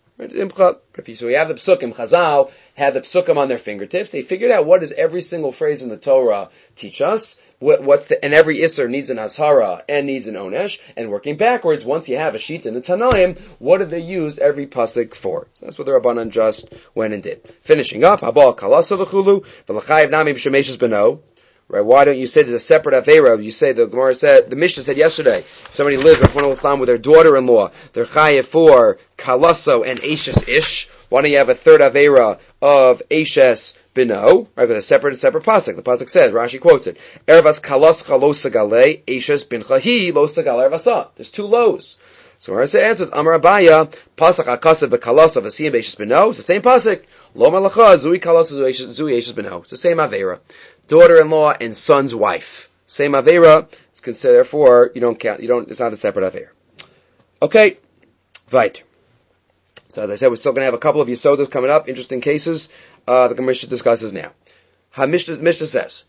So we have the psukim. Chazal had the psukim on their fingertips. They figured out what does every single phrase in the Torah teach us. What, what's the, and every Isser needs an Ashara and needs an Onesh, and working backwards, once you have a sheet in the Tanaim, what did they use every pasuk for? So that's what the Rabbanan just went and did. Finishing up, Habal Kalasa v'chulu, v'lachayiv nami b'shemeshes beno. Right? Why don't you say there's a separate Avera? You say the Gemara said, the Mishnah said yesterday, if somebody lives with their daughter-in-law, they're chayev for kalaso and Ashes Ish. Why don't you have a third Avera of Ashes Bino? Right? With a separate, separate pasuk. The pasuk says, Rashi quotes it, Ervas kalascha lo sagale, Ashes binchahi lo sagale ervasa. There's two lows. So Marisa answers, Amar Abaya, pasuk akasav bekalasa v'siyim Ashes Bino. It's the same pasuk. Lo malacha zui kalasa zui Ashes Bino. It's the same Avera. Daughter-in-law and son's wife. Same Avera. It's considered, therefore, you don't count, you don't, it's not a separate Avera. Okay. Right. So as I said, we're still going to have a couple of Yesodas coming up, interesting cases, uh, the Mishnah discusses now. Ha Mishnah, Mishnah says,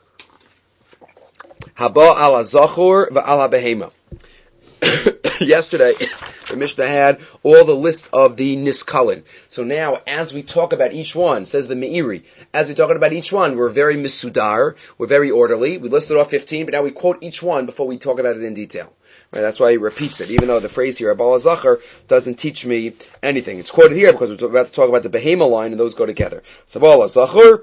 Haba ala zachur v'ala behema. Yesterday, the Mishnah had all the list of the Niskalin. So now, as we talk about each one, says the Meiri, as we're talking about each one, we're very misudar, we're very orderly. We listed off fifteen, but now we quote each one before we talk about it in detail. Right, that's why he repeats it, even though the phrase here, Abala Zachar, doesn't teach me anything. It's quoted here because we're about to talk about the Behema line, and those go together. So Abala Zachar,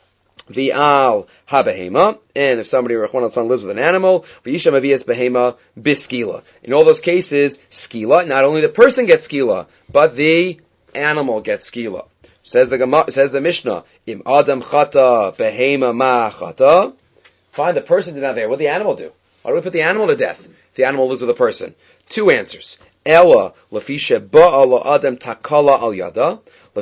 V'al ha-behema, and if somebody, Rachman al-San, lives with an animal, v'yisha mavias behema biskila. In all those cases, skila, not only the person gets skila, but the animal gets skila. Says the Gemara, says the Mishnah, im adam chata behema ma chata. Fine, the person did not there. What did the animal do? Why do we put the animal to death if the animal lives with a person? Two answers. Ella lafisha ba'ala adam takala al yada.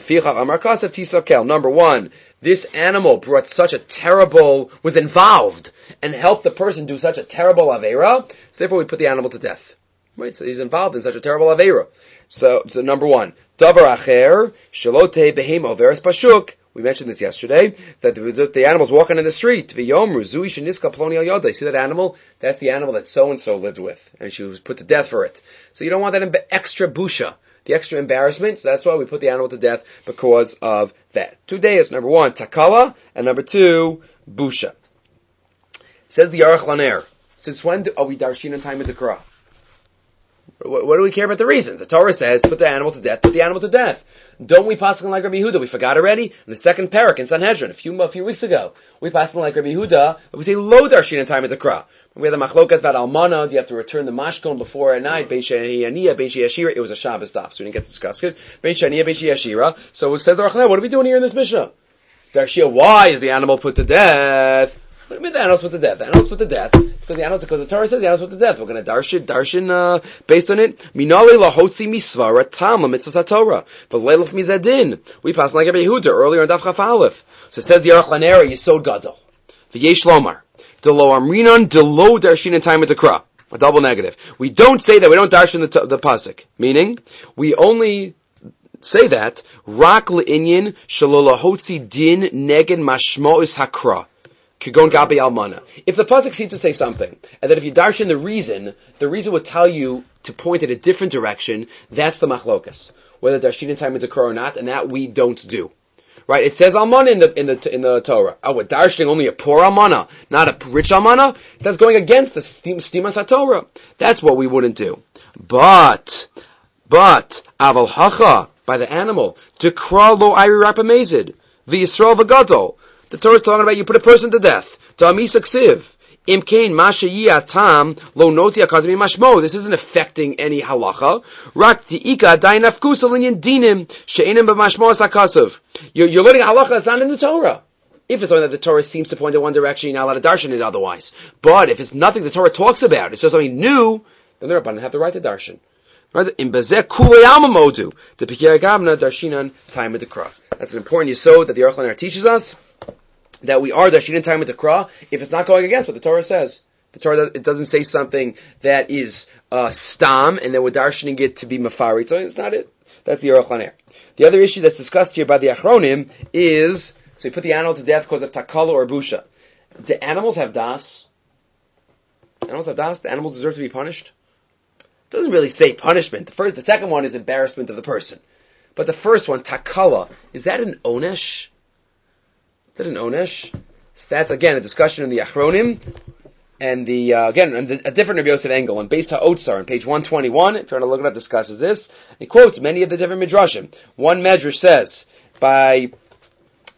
Number one, this animal brought such a terrible, was involved, and helped the person do such a terrible Avera, so therefore we put the animal to death. Right? So he's involved in such a terrible Avera. So, so number one, Davar Acher, Shalote Behema Averas Pashuk, we mentioned this yesterday, that the, the animal's walking in the street, V'yomru, Zui Sheniska Ploni Al Yada. You see that animal? That's the animal that so-and-so lived with, and she was put to death for it. So you don't want that extra busha. The extra embarrassment, so that's why we put the animal to death because of that. Two days, number one, takala, and number two, busha. Says the Aruch Laner, since when do, are we darshin in time of Dekra? What, what do we care about the reasons? The Torah says, put the animal to death, put the animal to death. Don't we pass on like Rabbi Yehuda? We forgot already? In the second parak in Sanhedrin, a few, a few weeks ago, we passed on like Rabbi Yehuda, but we say lo darshin in time of Dekra. We had the machlokas about almana. Do you have to return the mashkon before at night? Bein she'aniyah, bein she'yashira. It was a Shabbos stuff, so we didn't get to discuss it. Bein she'aniyah, bein she'yashira. So it says the Rachna, what are we doing here in this Mishnah? Darshia, why is the animal put to death? What do you mean the animal's put to death? The animal's put to death because the animal's, because the Torah says the animal's put to death. We're going to darshin, darshin, uh, based on it. Minale lahotzi misvara tam mitzvah Torah. V'leilach mizadin. We passed like Rabbi Yehuda earlier in Daf Chaf Aleph. So it says the Aruch Lanera Yisod Gadol. V'yesh lomar. Delo amrinon, delo darshin in time of Dekra. A double negative. We don't say that, we don't darshin the, t- the pasuk. Meaning, we only say that, rak le'inyin, shelo lahotzi din neged mashmo'is hakra. Kigon gabi almana. If the pasuk seems to say something, and that if you darshan the reason, the reason would tell you to point in a different direction, that's the machlokas. Whether darshin in time of Dekra or not, and that we don't do. Right? It says almana in the in the in the Torah. Oh, we're darshaning only a poor almana, not a rich almana. That's going against the stimas haTorah. That's what we wouldn't do. But, but aval hacha by the animal dekra lo iri rapamezid v'yisrael v'gadol. The Torah is talking about you put a person to death. Ta'amisa ksiv. Imkain masha yiatam lo noti akazmi mashmo. This isn't affecting any halacha. Rak diika dainafkusa linyan dinim she'enim b'mashmo asakasav. You're, you're learning halacha that's not in the Torah. If it's something that the Torah seems to point in one direction, you're not allowed to darshan it otherwise. But if it's nothing the Torah talks about, it's just something new, then the Rabbanan have the right to darshan. In bazeh kulei alma modu the pikei gavna darshinan time of the Dekra. That's an important yesod that the Aruch Laner teaches us, that we are darshinan time of the Dekra if it's not going against what the Torah says. The Torah, it doesn't say something that is uh, stam, and then we're darshaning it to be mafarit. So it's not it. That's the Aruch Laner. The other issue that's discussed here by the Achronim is, so you put the animal to death because of takala or busha. Do animals have das? Animals have das? The animals deserve to be punished? It doesn't really say punishment. The first, the second one is embarrassment of the person. But the first one, takala, is that an onesh? Is that an onesh? So that's, again, a discussion in the Achronim. And the, uh, again, a different Rabbi Yosef angle. On Beis HaOtzar, on page one twenty-one, if you want to look it up, discusses this. He quotes many of the different midrashim. One medrash says, by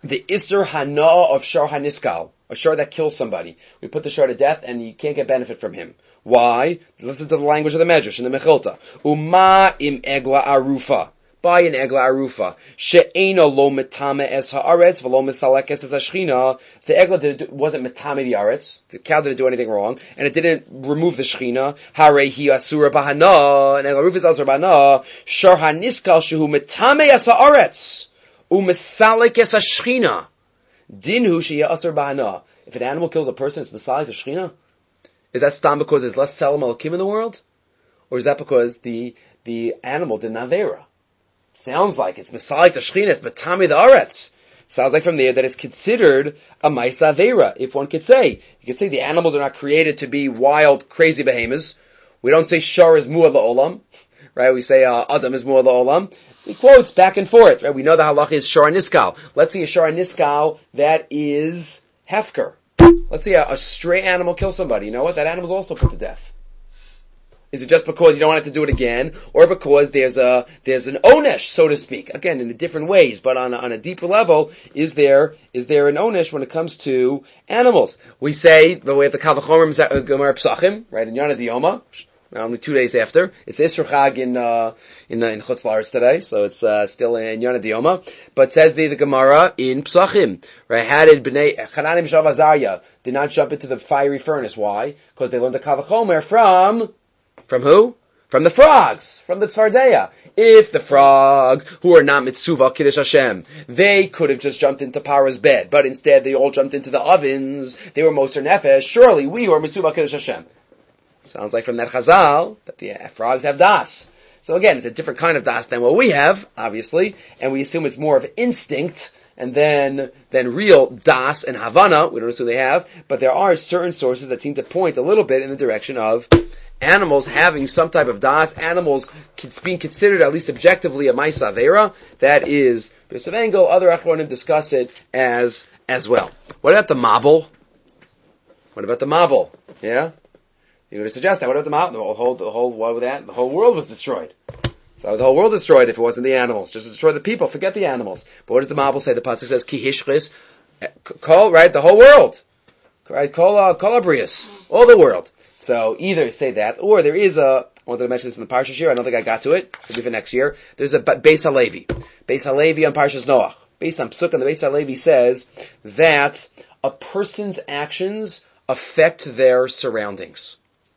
the Isser Hana of Shar HaNiskal, a shar that kills somebody. We put the shar to death and you can't get benefit from him. Why? Listen to the language of the Medrash in the Mechilta. Uma im egla arufa. By an egla arufa. She'ena lo metame es haaretz v'lo misalek es hashchina. The egla did, wasn't metame the aretz. The cow didn't do anything wrong. And it didn't remove the shchina. Hare hi asura bahana. And egla arufa is asura bahana. Shar haniskal shehu metame es haaretz. U'misalek es hashchina. Dinhu she'ya asur bahana. If an animal kills a person, it's misalek the shchina? Is that stam because there's less Tselem Elokim in the world? Or is that because the the animal did Navera? Sounds like it's Mesalik the Shechina, but Tami the Aretz. Sounds like from there that it's considered a Maisa Avera, if one could say. You could say the animals are not created to be wild, crazy behemoths. We don't say Shar is Mu'ad La'olam, right? We say uh, Adam is Mu'ad La'olam. He quotes back and forth, right? We know the halacha is Shar Niskal. Let's see a Shar Niskal that is Hefker. Let's see a, a stray animal kill somebody. You know what? That animal's also put to death. Is it just because you don't want it to do it again, or because there's a there's an onesh, so to speak? Again, in different ways, but on a, on a deeper level, is there is there an onesh when it comes to animals? We say the way the Kal Vachomer Gemara Psachim, right, in Yana Diyoma, only two days after. It's Isser Chag in uh, in uh, in Chutz La'aretz today, so it's uh, still in Yana Diyoma. But says the, the Gemara in Psachim, right? How did Bnei Chananim Shav Azariah did not jump into the fiery furnace? Why? Because they learned the Kal Vachomer from from who? From the frogs, from the Tzardeya. If the frogs, who are not Mitzuva Kiddush Hashem, they could have just jumped into Para's bed, but instead they all jumped into the ovens. They were Moser Nefesh. Surely we who are Mitzuva Kiddush Hashem. Sounds like from that Chazal that the frogs have das. So again, it's a different kind of das than what we have, obviously, and we assume it's more of instinct and then then real das and Havana. We don't assume they have, but there are certain sources that seem to point a little bit in the direction of animals having some type of das, animals being considered at least objectively a Maisa Avera. That is, B'Yosef Engel, other Achronim discuss it as as well. What about the Mabul? What about the Mabul? Yeah? You would suggest that. What about the mountain? The whole, the whole, what with that? The whole world was destroyed. So the whole world destroyed if it wasn't the animals. Just to destroy the people. Forget the animals. But what does the Bible say? The pasuk says, Ki hishchis, call, right? The whole world. Right? Call, uh, Calabrius. All the world. So either say that, or there is a, I wanted to mention this in the Parsha here. I don't think I got to it. Maybe for next year. There's a Beis HaLevi. Beis HaLevi on Parshas Noach. Based on Psuk, and the Beis HaLevi says that a person's actions affect their surroundings.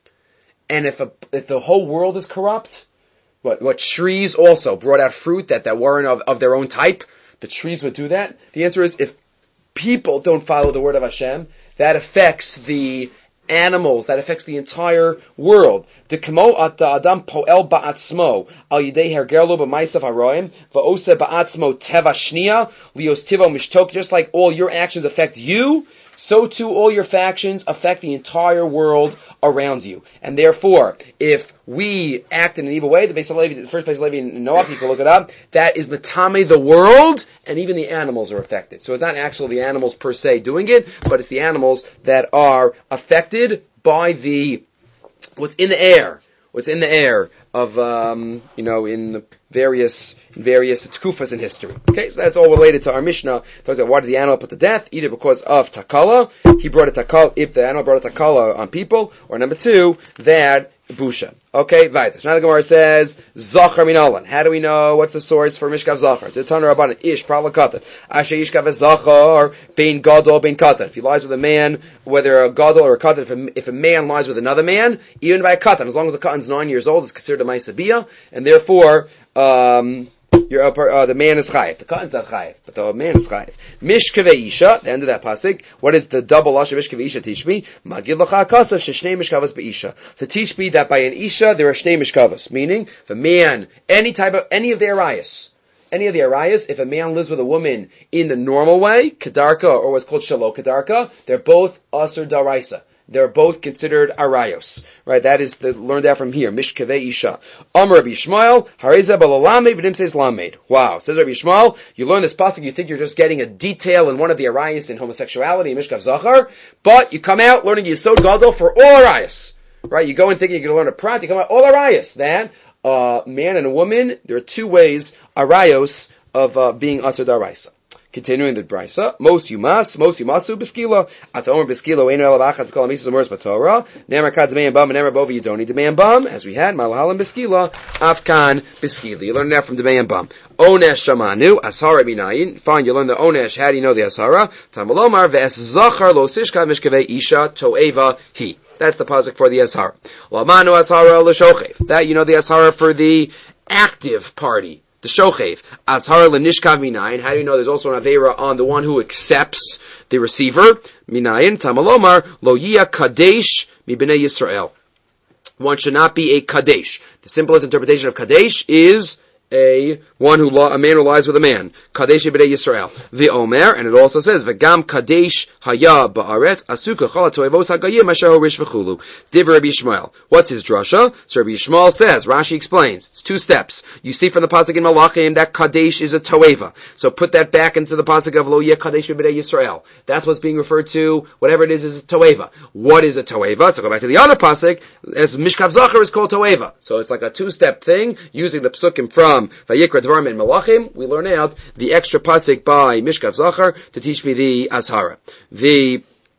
And if a, if the whole world is corrupt, what, what trees also brought out fruit that, that weren't of, of their own type, the trees would do that? The answer is, if people don't follow the word of Hashem, that affects the animals, that affects the entire world. Dekemo ata adam poel ba'atzmo al yidei hergelo b'maisav haroim va'ose ba'atzmo teva shnia lios tivo mishtok. Just like all your actions affect you, so too all your factions affect the entire world around you. And therefore, if we act in an evil way, the Beis HaLevi, the first Beis HaLevi in Noach, you can look it up, that is matame the world, and even the animals are affected. So it's not actually the animals per se doing it, but it's the animals that are affected by the, what's in the air, what's in the air of, um, you know, in various, various tkufas in history. Okay, so that's all related to our Mishnah. Talks about why did the animal put to death? Either because of takala, he brought a takala, if the animal brought a takala on people, or number two, that busha. Okay, Vaitas. Now the Gemara says, Zachar minalan. How do we know what's the source for Mishkav Zachar? The Tana Rabbanan, Ish, Pralakatan. Asher Yishkav Zachar, Bein Gadol, Bein Katan. If he lies with a man, whether a Gadol or a Katan, if a, if a man lies with another man, even by a Katan, as long as the Katan's nine years old, it's considered a Maisabiyah, and therefore, um, You're, uh, the man is chayiv. The Katan's not chayiv, but the man is chayiv. Mishkavei isha, the end of that pasuk. What is the double lash of mishkavei isha teach me? Magid lacha kasav sheshnei mishkavas beisha. To teach me that by an isha there are shnei mishkavas, meaning if a man, any type of, any of the arayas, any of the arayas, if a man lives with a woman in the normal way, kedarka or what's called shalo kedarka, they're both asur daraisa. They're both considered arayos, right? That is the, learned out from here. Mishkavei isha. Amar Rabbi Yishmael, hareza balalamed v'nim says lamed. Wow. Says Rabbi Yishmael, you learn this pasuk, you think you're just getting a detail in one of the arayos in homosexuality, in Mishkav Zachar, but you come out learning Yesod Gadol for all arayos, right? You go in thinking you're going to learn a prat, you come out all arayos. Then, a uh, man and a woman, there are two ways, arayos, of uh, being asur daraisa. Continuing the brisa, mos yumas, mos yumasu beskila, atomer beskila, ein el avachas b'kol amisas amors b'torah, nemer kad demeyan bam, nemer bovi yidoni demeyan bam, as we had, malahalim beskila, afkan beskila. You learn that from demeyan bam. Onesh shamanu, ashara binayin. Fine, you learn the onesh. How do you know the ashara? Tamalomar ve'es zachar lo sishka mishkavei isha to'eva hi. That's the pasuk for the ashara. Lamanu ashara l'shochev. That you know the ashara for the active party. The shochev, ashara lenishkav minayin. How do you know there's also an aveira on the one who accepts the receiver? Minayin, tamalomar, lo yia kadesh mi b'nei Yisrael. One should not be a kadesh. The simplest interpretation of kadesh is a one who a man who lies with a man. Kadesh b'nei Yisrael. The Omer, and it also says v'gam kadesh haya ba'aretz asuka chala toevos hagayim asher horish v'chulu. Div Rabbi Yishmael. What's his drasha? So Rabbi Yishmael says, Rashi explains, it's two steps. You see from the pasuk in Malachim that kadesh is a toeva. So put that back into the pasuk of lo yeh kadesh b'nei Yisrael. That's what's being referred to. Whatever it is is a toeva. What is a toeva? So go back to the other pasuk. As Mishkav Zachar is called toeva. So it's like a two-step thing using the psukim from Vayikra Dvarim and Malachim. We learn out the extra pasuk by Mishkav Zachar to teach me the ashara. The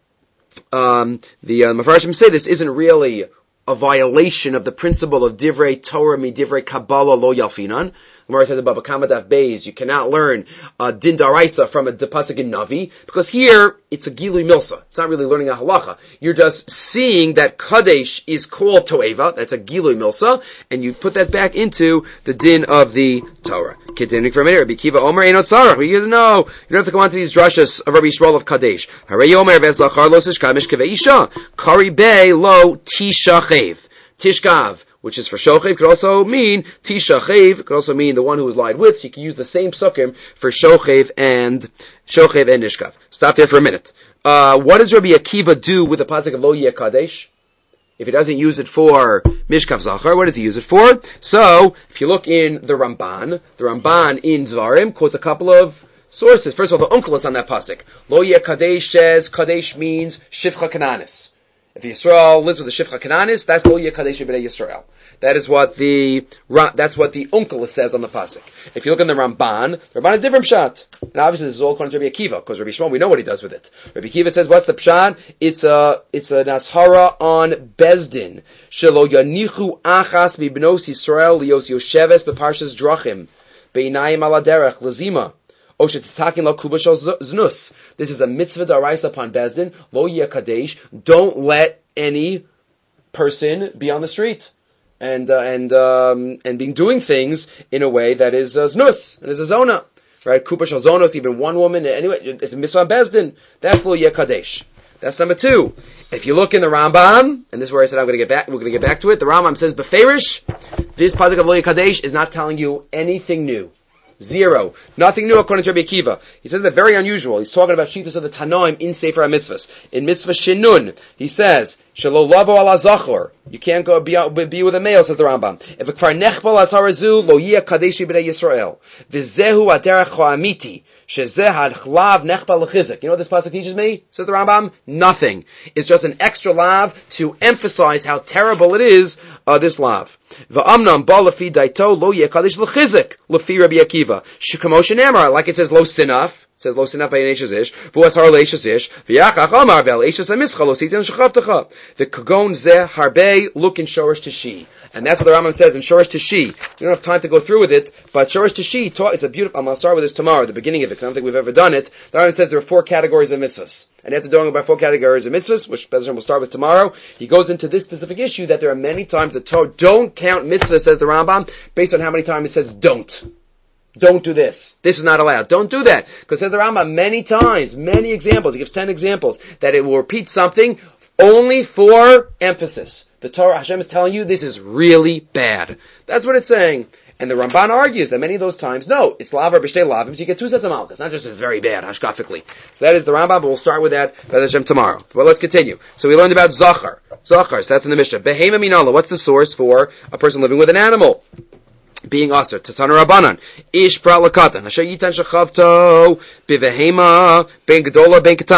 um, the uh, Mefarshim say this isn't really a violation of the principle of Divrei Torah mi Divrei Kabbalah lo yalfinan. Gemara says above a Kamadaf Beis, you cannot learn uh, Din Daraisa from a pasuk in Navi, because here it's a Gilui Milsa. It's not really learning a halacha. You're just seeing that Kadesh is called Toeva. That's a Gilui Milsa, and you put that back into the Din of the Torah. Continuing for a minute, Rabbi Kiva Omer Einot Sarach. We no, you don't have to come on to these drashas of Rabbi Yishmael of Kadesh. Harei Omer v'ezachar lo tishkav mishkavei isha kari bei lo tishachev tishkav. Which is for shochev, could also mean tishachev, could also mean the one who is lied with. So you can use the same sukkim for shochev and shochev and nishkav. Stop there for a minute. Uh, what does Rabbi Akiva do with the pasuk of lo yeh kadesh? If he doesn't use it for Mishkav Zachar, what does he use it for? So, if you look in the Ramban, the Ramban in Dvarim quotes a couple of sources. First of all, the Onkelos on that pasuk. Lo yeh kadesh says, kadesh means shivcha kananis. If Yisrael lives with the Shifcha Kananis, that's Lo Yeh Kadesh B'nei Yisrael. That is what the that's what the Onkelos says on the pasuk. If you look in the Ramban, the Ramban is different pshat, and obviously this is all according to Rabbi Akiva, because Rabbi Shmuel we know what he does with it. Rabbi Akiva says, what's the pshat? It's a it's an ashara on Bezdin. Shelo Yanichu Achas B'Bnos Yisrael Lios Yosheves B'Parshas Drachim Beinayim Aladerech Lazima. This is a mitzvah daraisa upon Bezdin. Lo yeh kadesh. Don't let any person be on the street and uh, and um, and being doing things in a way that is uh, znus and is a zona. Right? Kupa shel zonos. Even one woman. Anyway, it's a mitzvah on Bezdin. That's lo yeh kadesh. That's number two. If you look in the Rambam, and this is where I said I'm going to get back. We're going to get back to it. The Rambam says beferish. This pasuk of lo yeh kadesh is not telling you anything new. Zero. Nothing new according to Rabbi Akiva. He says that very unusual. He's talking about Shitas of the Tanoim in Sefer HaMitzvahs. In Mitzvah Shinun, he says, Shelo lavo ala zachor. You can't go be, be with a male, says the Rambam. If a kvar nechbal asarazu, lo yeh kadeshi b'nei Yisrael. V'zehu aderech ha'amiti. Shezeh ha'chlav nechbal l'chizik. You know what this pasuk teaches me? Says the Rambam? Nothing. It's just an extra lav to emphasize how terrible it is, uh, this lav. V'amnam ba lefi daito lo yeh kadesh l'chizik. Lefi Rabbi Akiva. Shekamosh Amar, like it says lo sinaf. It says lo sinaf by Eishes ish. V'asar leishes ish. V'yachach amar ve'al Eishes hamischa lo sitin shechavtecha. V'kagon zeh harbe look in Shorish Tashi. And that's what the Rambam says in Shorish Tashi. We don't have time to go through with it, but Shorish Tashi taught, it's a beautiful, I'm going to start with this tomorrow, the beginning of it, because I don't think we've ever done it. The Rambam says there are four categories of mitzvahs. And after doing about four categories of mitzvahs, which Bezrat we'll start with tomorrow, he goes into this specific issue that there are many times the Torah don't count mitzvahs, says the Rambam, based on how many times it says don't. Don't do this. This is not allowed. Don't do that. Because says the Rambam many times, many examples, he gives ten examples, that it will repeat something only for emphasis. The Torah, Hashem is telling you this is really bad. That's what it's saying. And the Ramban argues that many of those times, no, it's lavar b'shtei lavim, so you get two sets of malchus, not just it's very bad, hashkafically. So that is the Rambam, but we'll start with that, B'ez Hashem, tomorrow. Well, let's continue. So we learned about Zachar. Zachar, so that's in the Mishnah. Behema minala, what's the source for a person living with an animal? Being aser, Tatana Rabbanan, Ish prat lakatan, Asher yitan shechavto, bivehema, ben gedola, ben katana.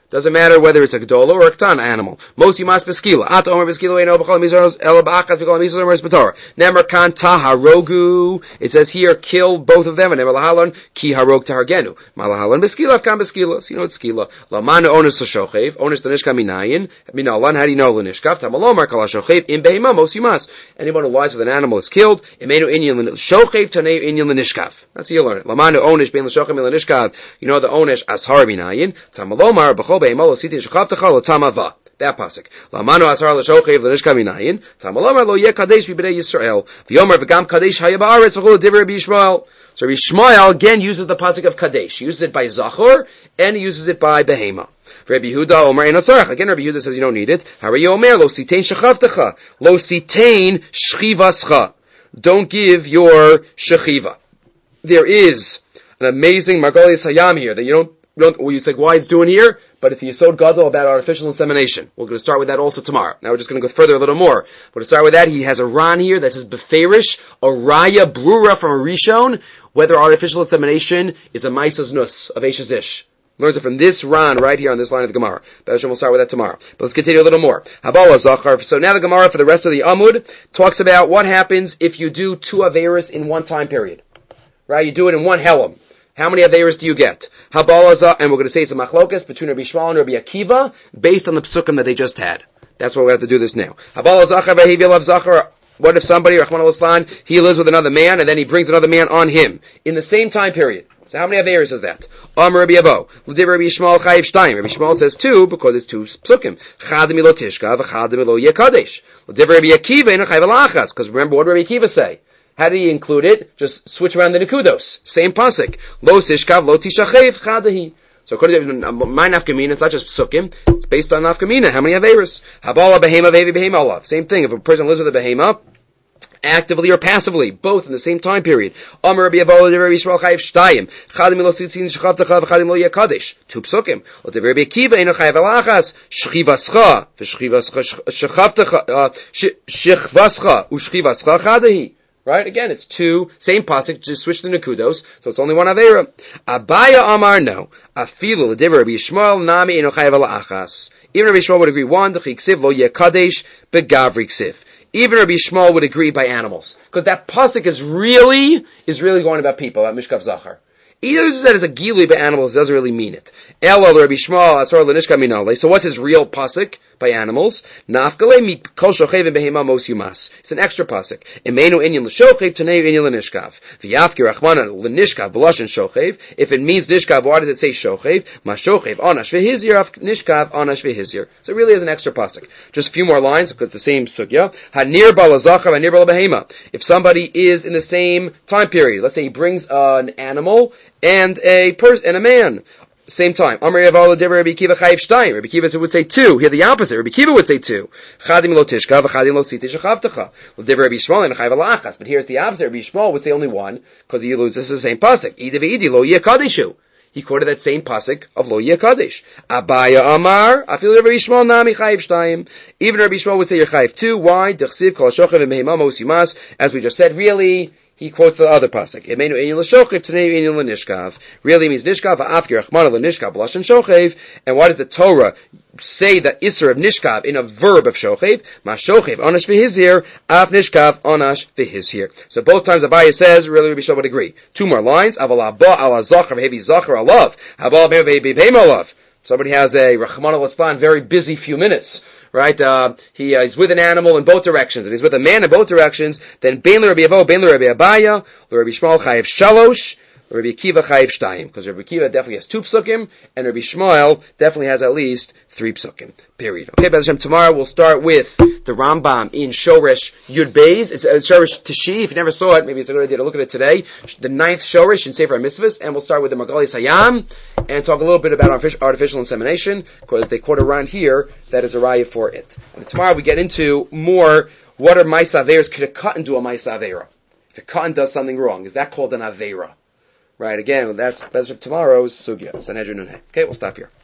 Doesn't matter whether it's a Gdola or a Ktan animal. Most Yumas Beskila. At Omer Beskila Eino B'chol Mizros Ela B'achas B'chol Mizros Omer B'torah. Nemer Kan Taharogu. It says here, kill both of them. And Nemer Lahalon Ki Harog Tahargenu. Malahalon Beskila Kan Beskila. So you know it's Skila. Lamanu Onis L'Shochev. Onis L'Nishka Minayin. Minalan. How do you know L'Nishkav? Tamalomar Kala Shochev. In Behema Most Yumas. Anyone who lies with an animal is killed. Imenu Inyan Shochev Tanei Inyan L'Nishkav. That's how you learn it. Lamanu Onish Ben L'Shochev L'Nishkav. You know the Onish Ashar Minayin. Tamalomar B'chol Behema L'Sitin Shechavtecha L'Tamava. That pasuk. Lamanu asar l'shochev l'nishka minayin. Tamalomar lo yeh kadesh b'bnei Yisrael. V'yomer v'gam kadesh haya ba'aretz v'chol divrei Rabbi Yishmael. So Rabbi Yishmael again uses the pasuk of kadesh. He uses it by zachor and he uses it by behema. Rabbi Yehuda Omer ein atzarach. Again, Rabbi Yehuda says you don't need it. Harayi Omer lo sitein shechavtecha lo sitein shchivascha. Don't give your shechiva. There is an amazing Margolius Hayam here that you don't. You don't well, you think why it's doing here? But it's a Yesod Gadol about artificial insemination. We're going to start with that also tomorrow. Now we're just going to go further a little more. But to start with that, he has a Ran here that says Beferish, a Raya Brura from a Rishon, whether artificial insemination is a Maisas Nus of Eishes Ish. Learns it from this Ran right here on this line of the Gemara. But we'll start with that tomorrow. But let's continue a little more. Habala Zachar. So now the Gemara for the rest of the Amud talks about what happens if you do two Averis in one time period. Right? You do it in one Helam. How many Averis do you get? Habalaza, and we're going to say it's a machlokas between Rabbi Yishmael and Rabbi Akiva, based on the psukim that they just had. That's why we have to do this now. Habalazacha v'hevilav zachar. What if somebody, Rahman al-Islan, he lives with another man, and then he brings another man on him in the same time period? So how many Averis is that? Amar Rabbi Abo. L'div Rabbi Yishmael chayiv shtayim. Rabbi Yishmael says two because it's two psukim. Chad milo tishka v'chad milo yekadesh. L'div Rabbi Akiva eno chayiv alachas. Because remember what did Rabbi Akiva say? How do you include it? Just switch around the nekudos. Same pasuk. Lo sishkav, lo tishachev, chadahi. So according to my nafkamina, it's not just psukim. It's based on nafkamina. How many averis? Habala behema vevi behema olav. Same thing. If a person lives with a behema, actively or passively, both in the same time period. Amar Rabbi Avola Rabbi Yishmael chayiv shtayim. Chadim lo sitzin shechavtecha v'chadim lo yekadesh. Two psukim. Lo Rabbi Akiva eno chayiv alachas. Shchivascha v'shchivascha shechavtecha shechvascha u'shchivascha chadahi. Right? Again, it's two, same pasuk, just switch the nekudos, so it's only one avera. Abaya Amar, no. Afilu l'divrei Rabbi Yishmael nami eno chayav alachas. Even Rabbi Yishmael would agree, one, the chiksiv lo yekadesh begavri ksiv. Even Rabbi Yishmael would agree by animals. Because that pasuk is really, is really going about people, about Mishkav Zachar. He uses that as a gili by animals, doesn't really mean it. Ela Rabbi Yishmael asar l'nishka minale. So what's his real pasuk by animals? Nafkale mit kol shochev behema mos yumas. It's an extra pasuk. Imenu inyan l'shochev tanei inyan l'nishkav. V'yafki rachmana l'nishkav b'lashon shochev. If it means nishkav, why does it say shochev? Ma shochev anash v'hizir af nishkav anash v'hizir. So it really is an extra pasuk. Just a few more lines because it's the same sugya. Hanir balazachar hanir balabehema. If somebody is in the same time period, let's say he brings uh, an animal and a person and a man. Same time. Amar Yavala Devar Rabbi Kiva Chayiv Shtayim. Rabbi Kiva would say two. Here the opposite. Rabbi Kiva would say two. Chadim lo tishka v'chadim lo siti shechavtecha. Devar Rabbi Yishmael and Chayiv alachas. But here's the opposite. Rabbi Yishmael would say only one because he alludes this is the same pasuk. Ida v'idi lo yekadeshu. He quoted that same pasuk of lo yekadesh. Abaya Amar Afil Rabbi Yishmael nami Chayiv Shtayim. Even Rabbi Yishmael would say you're Chayiv two. Why? Dechsiv kol shochev v'mehema mos yumas. As we just said, really. He quotes the other pasuk. Imenu inyan l'shochev tanei inyan l'nishkav. Really means nishkav ha'afki rachmana l'nishkav b'lashon shochev. And why does the Torah say the isser of nishkav in a verb of shochev? Ma shochev onash v'hizir, af nishkav onash v'hizir. So both times Abaye says, really Rabbi Shlomo would agree. Two more lines. Aval haba ala zachar v'hevi zachar alav. Haba v'hevi b'heim alav. Somebody has a rachmana l'tzlan very busy few minutes. Right, uh, he uh, he's with an animal in both directions, and he's with a man in both directions. Then Bein l'Rabbi Avo, Bein l'Rabbi Abaya, l'Rabbi Yishmael chayiv shalosh, Rabbi Akiva chayiv shtayim, because Rabbi Akiva definitely has two psukim, and Rabbi Yishmael definitely has at least three psukim. Period. Okay, B'ez Hashem, tomorrow we'll start with the Rambam in Shoresh Yud Beis. It's uh, Shoresh Tashi. If you never saw it, maybe it's a good idea to look at it today. The ninth Shoresh in Sefer HaMitzvahs, and we'll start with the Margolius Hayam, and talk a little bit about artificial insemination, because they quote around here that is a raya for it. And tomorrow we get into more, what are Maisa Averas? Could a cotton do a Maisa Avera? If a cotton does something wrong, is that called an Avera? Right, again, that's, that's tomorrow's sugya. Sanhedrin Nun Hey. Okay, we'll stop here.